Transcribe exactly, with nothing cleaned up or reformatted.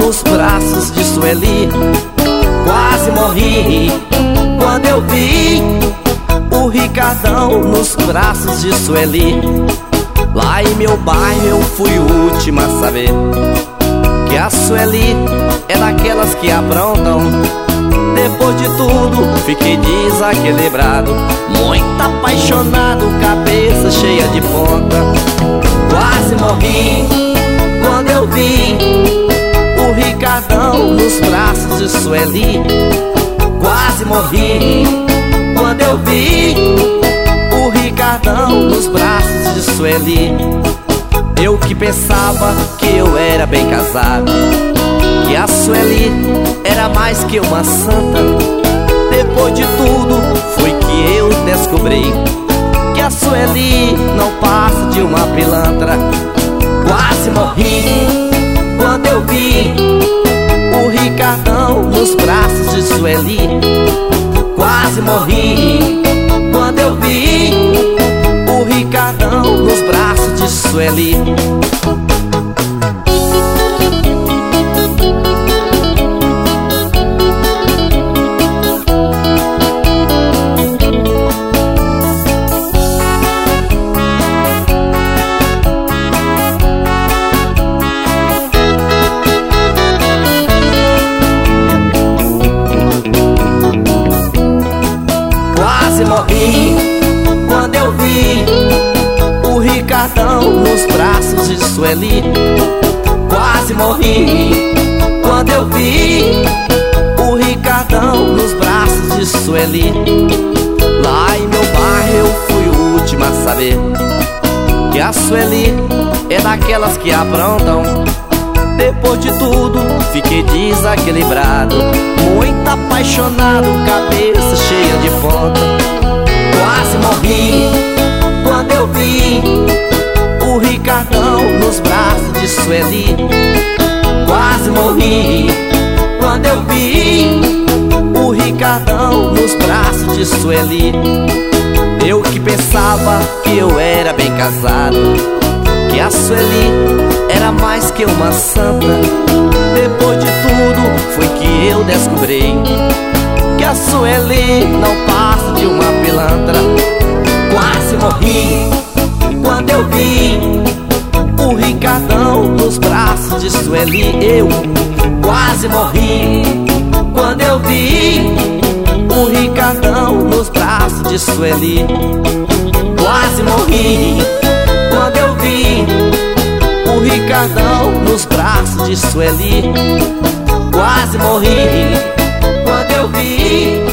nos braços de Sueli. Quase morri quando eu vi o Ricardão nos braços de Sueli. Lá em meu bairro eu fui o último a saber que a Sueli é daquelas que aprontam. Depois de tudo fiquei desequilibrado, muito apaixonado, cabeça cheia de ponta. Quase morri quando eu vi o Ricardão nos braços de Sueli. Quase morri quando eu vi o Ricardão nos braços de Sueli. Eu que pensava que eu era bem casado, que a Sueli era mais que uma santa. Depois de tudo foi que eu descobri que a Sueli não passa de uma pilantra. Quase morri quando eu vi o Ricardão nos braços de Sueli. Quase morri quando eu vi o Ricardão nos braços de Sueli. Quase morri quando eu vi o Ricardão nos braços de Sueli. Quase morri quando eu vi o Ricardão nos braços de Sueli. Lá em meu bairro eu fui o último a saber que a Sueli é daquelas que aprontam. Depois de tudo fiquei desequilibrado, muito apaixonado, cabeça cheia de ponta. Quase morri quando eu vi o Ricardão nos braços de Sueli. Quase morri quando eu vi o Ricardão nos braços de Sueli. Eu que pensava que eu era bem casado, que a Sueli era mais que uma santa. Depois de tudo foi que eu descobri que a Sueli não passa de uma pilantra. Quase morri quando eu vi o Ricardão nos braços de Sueli. Eu quase morri quando eu vi o Ricardão nos braços de Sueli. Quase morri quando eu vi o Ricardão nos braços de Sueli. Quase morri quando eu vi